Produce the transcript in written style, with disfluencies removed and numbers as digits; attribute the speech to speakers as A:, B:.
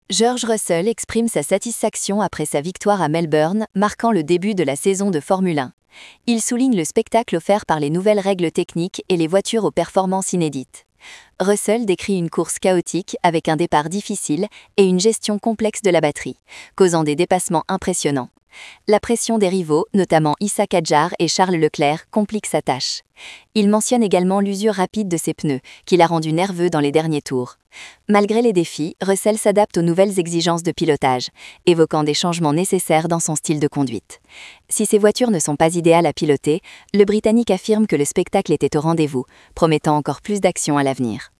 A: George Russell exprime sa satisfaction après sa victoire à Melbourne, marquant le début de la saison de Formule 1. Il souligne le spectacle offert par les nouvelles règles techniques et les voitures aux performances inédites. Russell décrit une course chaotique avec un départ difficile et une gestion complexe de la batterie, causant des dépassements impressionnants. La pression des rivaux, notamment Issa Kadjar et Charles Leclerc, complique sa tâche. Il mentionne également l'usure rapide de ses pneus, qui l'a rendu nerveux dans les derniers tours. Malgré les défis, Russell s'adapte aux nouvelles exigences de pilotage, évoquant des changements nécessaires dans son style de conduite. Si ces voitures ne sont pas idéales à piloter, le Britannique affirme que le spectacle était au rendez-vous, promettant encore plus d'action à l'avenir.